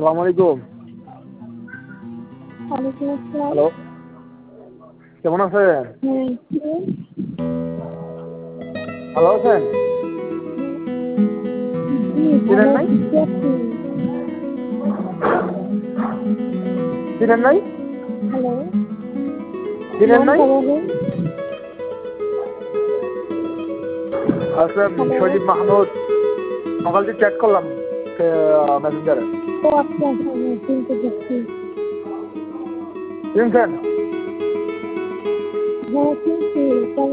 আসসালামু আলাইকুম। ওয়ালাইকুম আসসালাম। হ্যালো, কেমন আছেন? হ্যাঁ, কে? ভালো আছেন? জি, চিনেন ভালো নাই? আছি। কে আপনি? চিনেন নাই? হ্যালো, চিনেন নাই? নামটা বলেন। আচ্ছা, হ্যালো। সজীব মাহমুদ। সকাল থেকে চ্যাট করলাম মেসেঞ্জারে। ও আচ্ছা, আচ্ছা, হ্যাঁ, চিনতে পারছি। চিনছেন? হ্যাঁ, চিনছি।